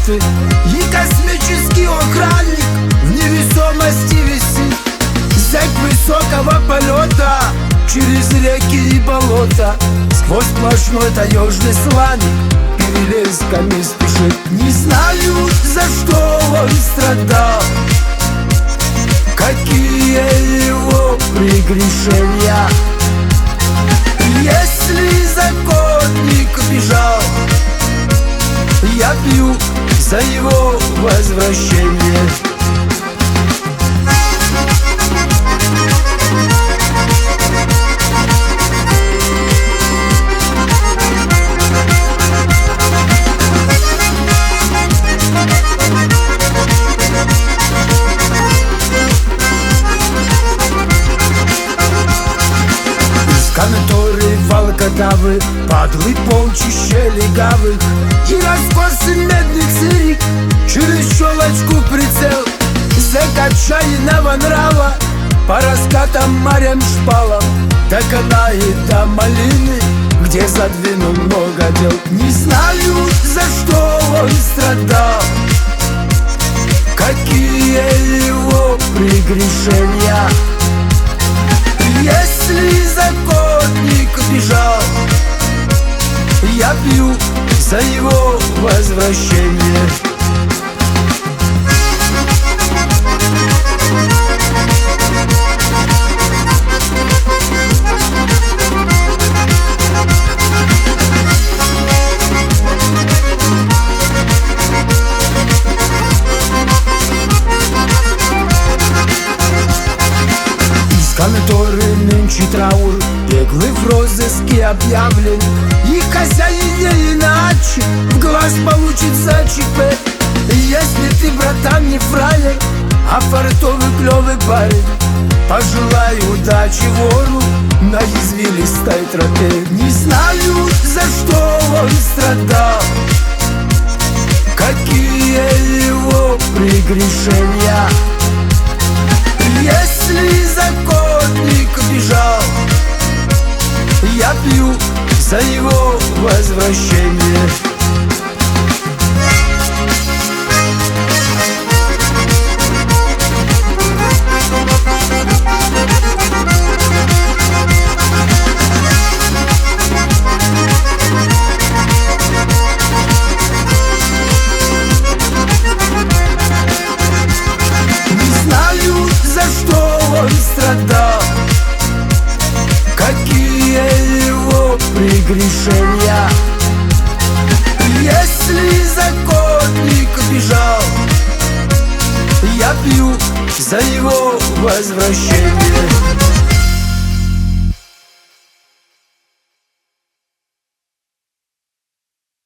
полеты, и космический охранник в невесомости висит. Зять высокого полета через реки и болота, сквозь сплошной таежный сланик перелесками спешит. Не знаю, за что он страдал, какие его прегрешения. Если законник бежал, я пью за его возвращение. Конторы волкодавы, падлый полчища легавых, и раскосый медный цирик через щелочку прицел. Зэк отчаянного нрава по раскатам морям шпалам доконает до малины, где задвинул много дел. Не знаю, за что он страдал, какие его прегрешения. Если законник бежал, я пью за его возвращение. Конторы нынче траур, беглый в розыске объявлен, и хозяин не иначе в глаз получит за ЧП. Если ты, братан, не фраер, а фартовый клевый парень, пожелай удачи вору на извилистой тропе. Не знаю, за что он страдал, какие его прегрешения. Если законник бежал, я пью за его возвращение. Он страдал, какие его прегрешения. Если законник бежал, я пью за его возвращение.